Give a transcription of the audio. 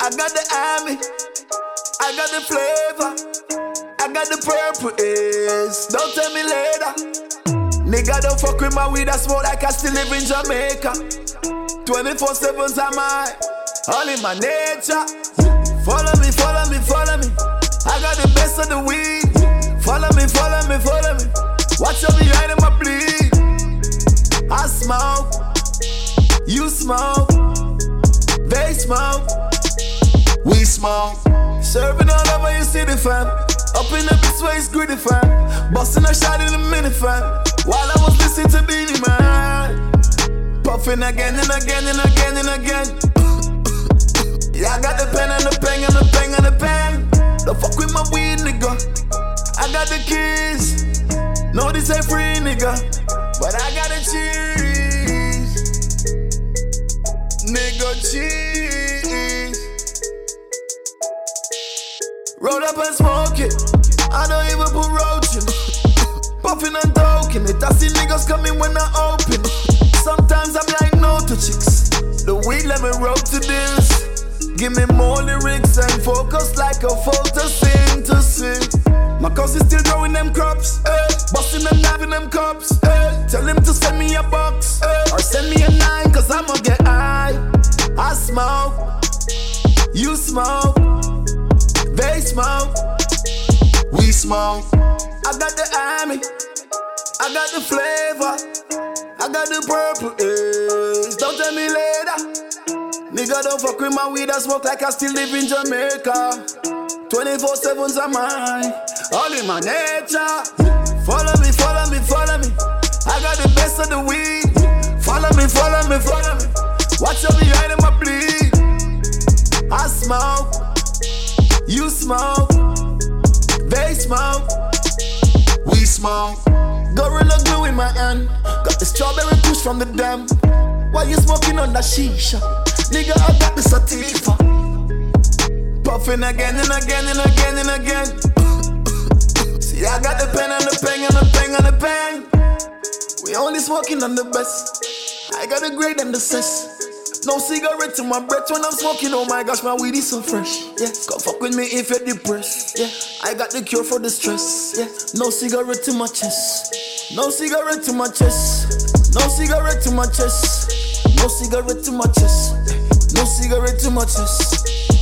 I got the army, I got the flavor, I got the purple haze. Don't tell me later. Nigga, don't fuck with my weed, I smoke like I still live in Jamaica. 24/7's am I, all in my nature. Follow me, follow me, follow me. I got the best of the weed. Follow me, follow me, follow me. Watch out behind in my bleed. I smoke, you smoke, they smoke, we smoke. Serving all over your city, fam. Up in the bitch where it's gritty, fam. Busting a shot in the mini, fam. While I was listening to Beanie Man. Puffing again and again and again and again. Yeah, I got the pen and the pen and the pen and the pen. Don't fuck with my weed, nigga. I got the keys. No, this ain't free, nigga. But I got the cheese. Nigga, cheese. Roll up and smoke it. I don't even put roach in. Puffing and talking it. I see niggas coming when I open. Sometimes I'm like no to chicks. The weed let me roll to this. Give me more lyrics and focus like a photosynthesis. My cousin still growing them crops, busting them, having them cups. Tell him to send me a box, or send me a 9, cause I'ma get high. I smoke, you smoke, they smoke, we smoke. I got the army, I got the flavor, I got the purple haze. Don't tell me later. Nigga, don't fuck with my weed, I smoke like I still live in Jamaica. 24/7's am I, all in my nature. Follow me, follow me, follow me. I got the best of the weed. Follow me, follow me, follow me. Watch out behind in my bleed. I smoke, you smoke, they smoke, we smoke. Gorilla glue in my hand, got the strawberry push from the dam. Why you smoking on that shisha? Nigga, I got the sativa. Puffing again and again and again and again. See, I got the pen and the pen and the pen and the pen. We only smoking on the best. I got the grade and the cess. No cigarette in my breath when I'm smoking. Oh my gosh, my weed is so fresh. Yeah, come fuck with me if you're depressed. Yeah, I got the cure for the stress. Yeah, no cigarette in my chest. No cigarette in my chest. No cigarette in my chest. No cigarette in my chest. No cigarette in my chest.